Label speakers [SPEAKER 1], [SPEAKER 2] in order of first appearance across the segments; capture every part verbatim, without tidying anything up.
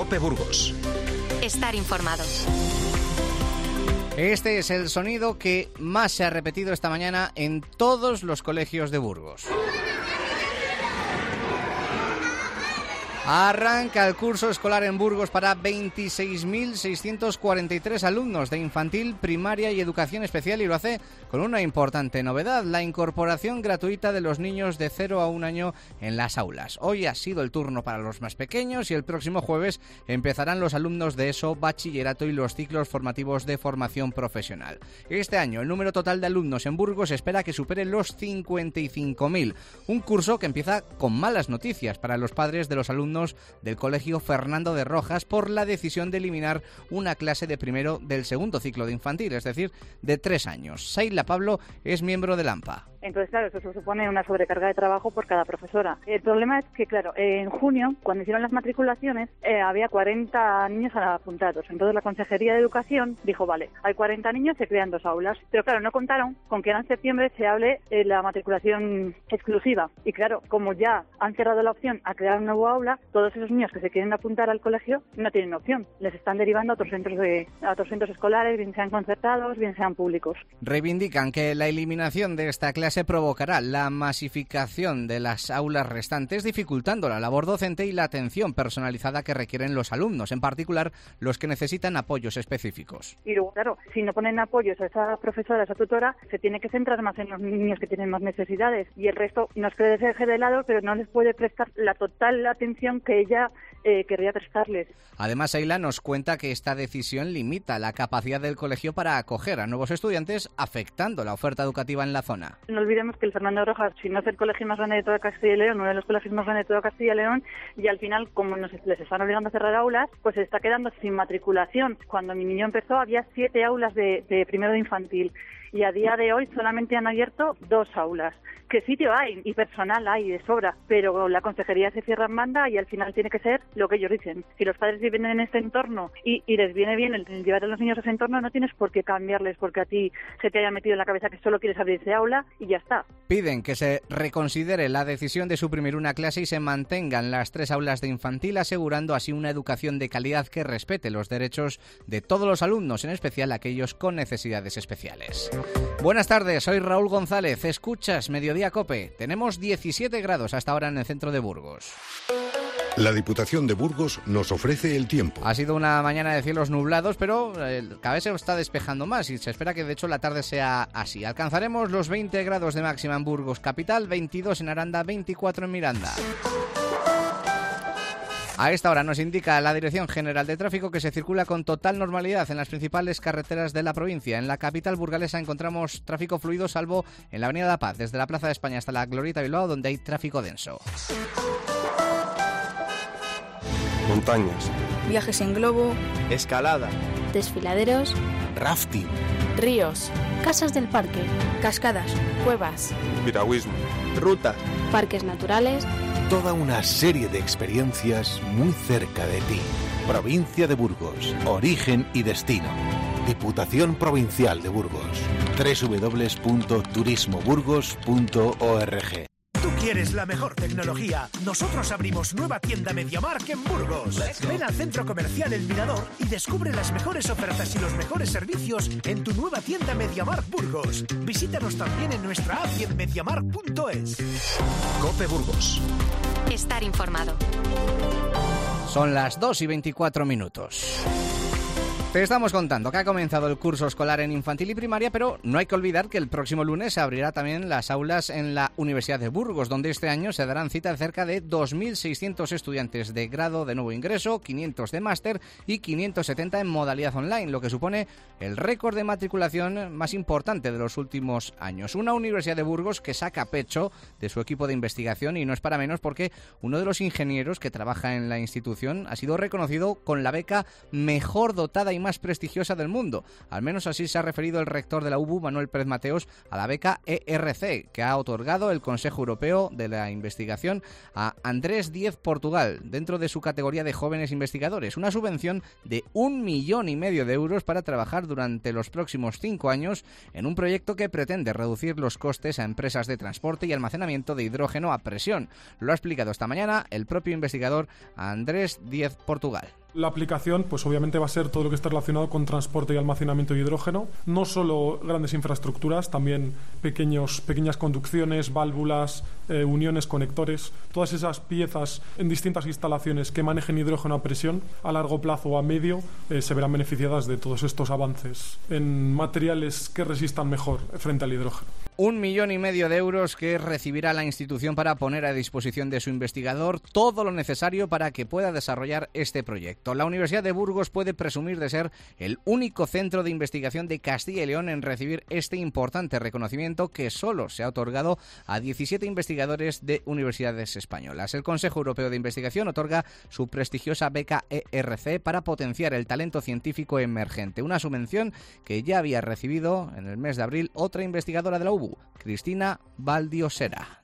[SPEAKER 1] COPE Burgos.
[SPEAKER 2] Estar informado.
[SPEAKER 3] Este es el sonido que más se ha repetido esta mañana en todos los colegios de Burgos. Arranca el curso escolar en Burgos para veintiséis mil seiscientos cuarenta y tres alumnos de infantil, primaria y educación especial, y lo hace con una importante novedad: la incorporación gratuita de los niños de cero a un año en las aulas. Hoy ha sido el turno para los más pequeños y el próximo jueves empezarán los alumnos de ESO, bachillerato y los ciclos formativos de formación profesional. Este año el número total de alumnos en Burgos se espera que supere los cincuenta y cinco mil. Un curso que empieza con malas noticias para los padres de los alumnos del Colegio Fernando de Rojas por la decisión de eliminar una clase de primero del segundo ciclo de infantil, es decir, de tres años. Seila Pablo es miembro del AMPA.
[SPEAKER 4] Entonces, claro, eso supone una sobrecarga de trabajo por cada profesora. El problema es que, claro, en junio, cuando hicieron las matriculaciones, eh, había cuarenta niños apuntados. Entonces la Consejería de Educación dijo, vale, hay cuarenta niños, se crean dos aulas. Pero claro, no contaron con que en septiembre se hable eh, la matriculación exclusiva. Y claro, como ya han cerrado la opción a crear un nuevo aula, todos esos niños que se quieren apuntar al colegio no tienen opción. Les están derivando a otros centros, de, a otros centros escolares, bien sean concertados, bien sean públicos.
[SPEAKER 3] Reivindican que la eliminación de esta clase se provocará la masificación de las aulas restantes, dificultando la labor docente y la atención personalizada que requieren los alumnos, en particular los que necesitan apoyos específicos.
[SPEAKER 4] Y luego, claro, si no ponen apoyos a esa profesora, a esa tutora, se tiene que centrar más en los niños que tienen más necesidades, y el resto no es que les deje de lado, pero no les puede prestar la total atención que ella eh, querría prestarles.
[SPEAKER 3] Además, Seila nos cuenta que esta decisión limita la capacidad del colegio para acoger a nuevos estudiantes, afectando la oferta educativa en la zona.
[SPEAKER 4] No olvidemos que el Fernando de Rojas, si no es el colegio más grande de toda Castilla y León, uno de los colegios más grandes de toda Castilla y León, y al final, como nos, les están obligando a cerrar aulas, pues se está quedando sin matriculación. Cuando mi niño empezó había siete aulas de, de primero de infantil, y a día de hoy solamente han abierto dos aulas. Que sitio hay y personal hay de sobra, pero la consejería se cierra en banda y al final tiene que ser lo que ellos dicen. Si los padres viven en este entorno y, y les viene bien el llevar a los niños a ese entorno, no tienes por qué cambiarles porque a ti se te haya metido en la cabeza que solo quieres abrir ese aula y ya está.
[SPEAKER 3] Piden que se reconsidere la decisión de suprimir una clase y se mantengan las tres aulas de infantil, asegurando así una educación de calidad que respete los derechos de todos los alumnos, en especial aquellos con necesidades especiales. Buenas tardes, soy Raúl González. Escuchas Mediodía COPE. Tenemos diecisiete grados hasta ahora en el centro de Burgos.
[SPEAKER 1] La Diputación de Burgos nos ofrece el tiempo.
[SPEAKER 3] Ha sido una mañana de cielos nublados, pero eh, cada vez se está despejando más y se espera que de hecho la tarde sea así. Alcanzaremos los veinte grados de máxima en Burgos capital, veintidós en Aranda, veinticuatro en Miranda. A esta hora nos indica la Dirección General de Tráfico que se circula con total normalidad en las principales carreteras de la provincia. En la capital burgalesa encontramos tráfico fluido, salvo en la Avenida La Paz, desde la Plaza de España hasta la Glorieta Bilbao, donde hay tráfico denso.
[SPEAKER 5] Montañas,
[SPEAKER 6] viajes en globo,
[SPEAKER 5] escalada,
[SPEAKER 6] desfiladeros,
[SPEAKER 5] rafting,
[SPEAKER 6] ríos, casas del parque, cascadas, cuevas,
[SPEAKER 5] piragüismo, rutas,
[SPEAKER 6] parques naturales.
[SPEAKER 7] Toda una serie de experiencias muy cerca de ti. Provincia de Burgos, origen y destino. Diputación Provincial de Burgos. doble u doble u doble u punto turismo burgos punto org.
[SPEAKER 8] ¿Tú quieres la mejor tecnología? Nosotros abrimos nueva tienda MediaMarkt en Burgos. Ven al centro comercial El Mirador y descubre las mejores ofertas y los mejores servicios en tu nueva tienda MediaMarkt Burgos. Visítanos también en nuestra app y en mediamarkt punto es.
[SPEAKER 1] COPE Burgos.
[SPEAKER 2] Estar informado.
[SPEAKER 3] Son las dos y veinticuatro minutos. Te estamos contando que ha comenzado el curso escolar en infantil y primaria, pero no hay que olvidar que el próximo lunes se abrirá también las aulas en la Universidad de Burgos, donde este año se darán cita cerca de dos mil seiscientos estudiantes de grado de nuevo ingreso, quinientos de máster y quinientos setenta en modalidad online, lo que supone el récord de matriculación más importante de los últimos años. Una Universidad de Burgos que saca pecho de su equipo de investigación, y no es para menos porque uno de los ingenieros que trabaja en la institución ha sido reconocido con la beca mejor dotada y más prestigiosa del mundo. Al menos así se ha referido el rector de la U B U, Manuel Pérez Mateos, a la beca E R C, que ha otorgado el Consejo Europeo de la Investigación a Andrés Diez Portugal, dentro de su categoría de jóvenes investigadores. Una subvención de un millón y medio de euros para trabajar durante los próximos cinco años en un proyecto que pretende reducir los costes a empresas de transporte y almacenamiento de hidrógeno a presión. Lo ha explicado esta mañana el propio investigador Andrés Diez Portugal.
[SPEAKER 9] La aplicación, pues obviamente va a ser todo lo que está relacionado con transporte y almacenamiento de hidrógeno, no solo grandes infraestructuras, también pequeños, pequeñas conducciones, válvulas, eh, uniones, conectores, todas esas piezas en distintas instalaciones que manejen hidrógeno a presión a largo plazo o a medio eh, se verán beneficiadas de todos estos avances en materiales que resistan mejor frente al hidrógeno.
[SPEAKER 3] Un millón y medio de euros que recibirá la institución para poner a disposición de su investigador todo lo necesario para que pueda desarrollar este proyecto. La Universidad de Burgos puede presumir de ser el único centro de investigación de Castilla y León en recibir este importante reconocimiento que solo se ha otorgado a diecisiete investigadores de universidades españolas. El Consejo Europeo de Investigación otorga su prestigiosa beca E R C para potenciar el talento científico emergente, una subvención que ya había recibido en el mes de abril otra investigadora de la U B U, Cristina Valdiosera.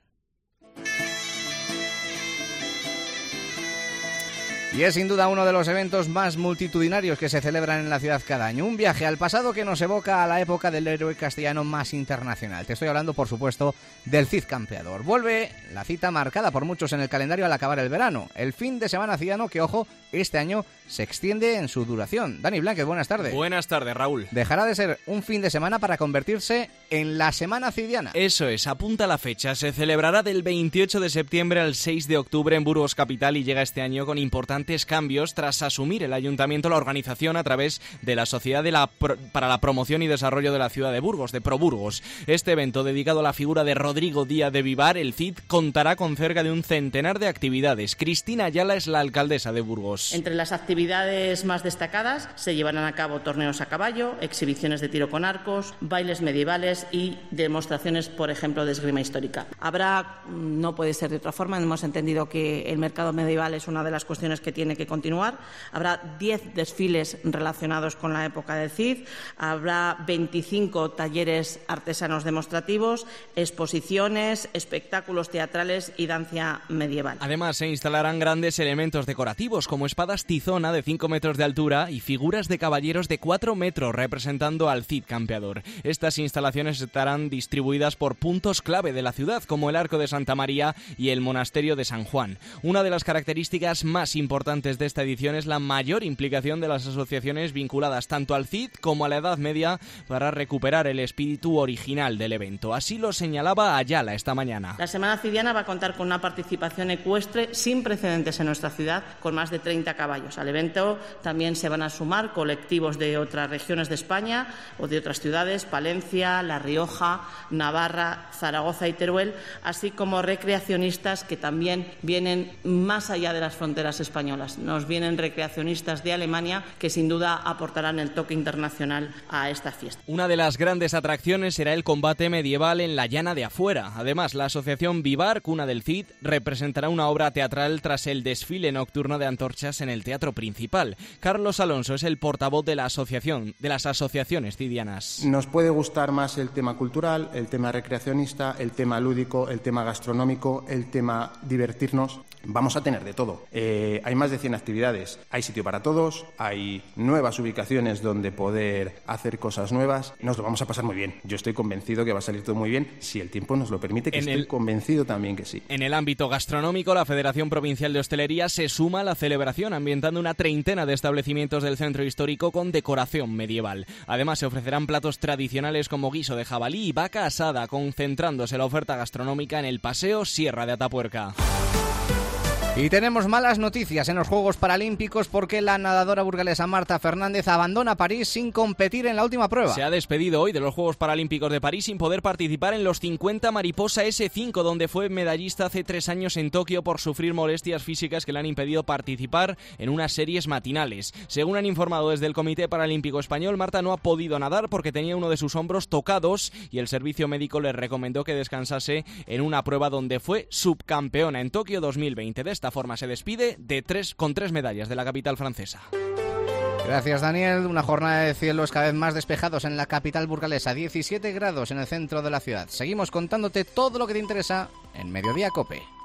[SPEAKER 3] Y es sin duda uno de los eventos más multitudinarios que se celebran en la ciudad cada año. Un viaje al pasado que nos evoca a la época del héroe castellano más internacional. Te estoy hablando, por supuesto, del Cid Campeador. Vuelve la cita marcada por muchos en el calendario al acabar el verano. El fin de semana cidano que, ojo, este año se extiende en su duración. Dani Blanquez, buenas tardes.
[SPEAKER 10] Buenas tardes, Raúl.
[SPEAKER 3] Dejará de ser un fin de semana para convertirse en la Semana Cidiana.
[SPEAKER 10] Eso es, apunta la fecha. Se celebrará del veintiocho de septiembre al seis de octubre en Burgos Capital y llega este año con importantes cambios tras asumir el Ayuntamiento la organización a través de la Sociedad de la Pro- para la Promoción y Desarrollo de la Ciudad de Burgos, de ProBurgos. Este evento, dedicado a la figura de Rodrigo Díaz de Vivar, el Cid, contará con cerca de un centenar de actividades. Cristina Ayala es la alcaldesa de Burgos.
[SPEAKER 11] Entre las actividades más destacadas se llevarán a cabo torneos a caballo, exhibiciones de tiro con arcos, bailes medievales y demostraciones, por ejemplo, de esgrima histórica.
[SPEAKER 12] Habrá, no puede ser de otra forma, hemos entendido que el mercado medieval es una de las cuestiones que tiene que continuar. Habrá diez desfiles relacionados con la época del Cid, habrá veinticinco talleres artesanos demostrativos, exposiciones, espectáculos teatrales y danza medieval.
[SPEAKER 10] Además, se instalarán grandes elementos decorativos como espadas tizona de cinco metros de altura y figuras de caballeros de cuatro metros representando al Cid Campeador. Estas instalaciones estarán distribuidas por puntos clave de la ciudad como el Arco de Santa María y el Monasterio de San Juan. Una de las características más importantes de esta edición es la mayor implicación de las asociaciones vinculadas tanto al Cid como a la Edad Media para recuperar el espíritu original del evento. Así lo señalaba Ayala esta mañana.
[SPEAKER 11] La Semana Cidiana va a contar con una participación ecuestre sin precedentes en nuestra ciudad, con más de treinta caballos. Al evento también se van a sumar colectivos de otras regiones de España o de otras ciudades, Palencia, La Rioja, Navarra, Zaragoza y Teruel, así como recreacionistas que también vienen más allá de las fronteras españolas. Nos vienen recreacionistas de Alemania que sin duda aportarán el toque internacional a esta fiesta.
[SPEAKER 10] Una de las grandes atracciones será el combate medieval en la Llana de Afuera. Además, la asociación Vivar, Cuna del Cid, representará una obra teatral tras el desfile nocturno de antorchas en el Teatro Principal. Carlos Alonso es el portavoz de la asociación, de las asociaciones cidianas.
[SPEAKER 13] Nos puede gustar más el tema cultural, el tema recreacionista, el tema lúdico, el tema gastronómico, el tema divertirnos. Vamos a tener de todo. Eh, hay más de cien actividades, hay sitio para todos, hay nuevas ubicaciones donde poder hacer cosas nuevas. Nos lo vamos a pasar muy bien. Yo estoy convencido que va a salir todo muy bien, si el tiempo nos lo permite, que en estoy el... convencido también que sí.
[SPEAKER 10] En el ámbito gastronómico, la Federación Provincial de Hostelería se suma a la celebración, ambientando una treintena de establecimientos del centro histórico con decoración medieval. Además, se ofrecerán platos tradicionales como guiso de jabalí y vaca asada, concentrándose la oferta gastronómica en el Paseo Sierra de Atapuerca.
[SPEAKER 3] Y tenemos malas noticias en los Juegos Paralímpicos porque la nadadora burgalesa Marta Fernández abandona París sin competir en la última prueba.
[SPEAKER 10] Se ha despedido hoy de los Juegos Paralímpicos de París sin poder participar en los cincuenta mariposa ese cinco, donde fue medallista hace tres años en Tokio por sufrir molestias físicas que le han impedido participar en unas series matinales. Según han informado desde el Comité Paralímpico Español, Marta no ha podido nadar porque tenía uno de sus hombros tocados y el servicio médico le recomendó que descansase en una prueba donde fue subcampeona en Tokio dos mil veinte. De esta forma se despide de tres, con tres medallas de la capital francesa.
[SPEAKER 3] Gracias, Daniel. Una jornada de cielos cada vez más despejados en la capital burgalesa, diecisiete grados en el centro de la ciudad. Seguimos contándote todo lo que te interesa en Mediodía COPE.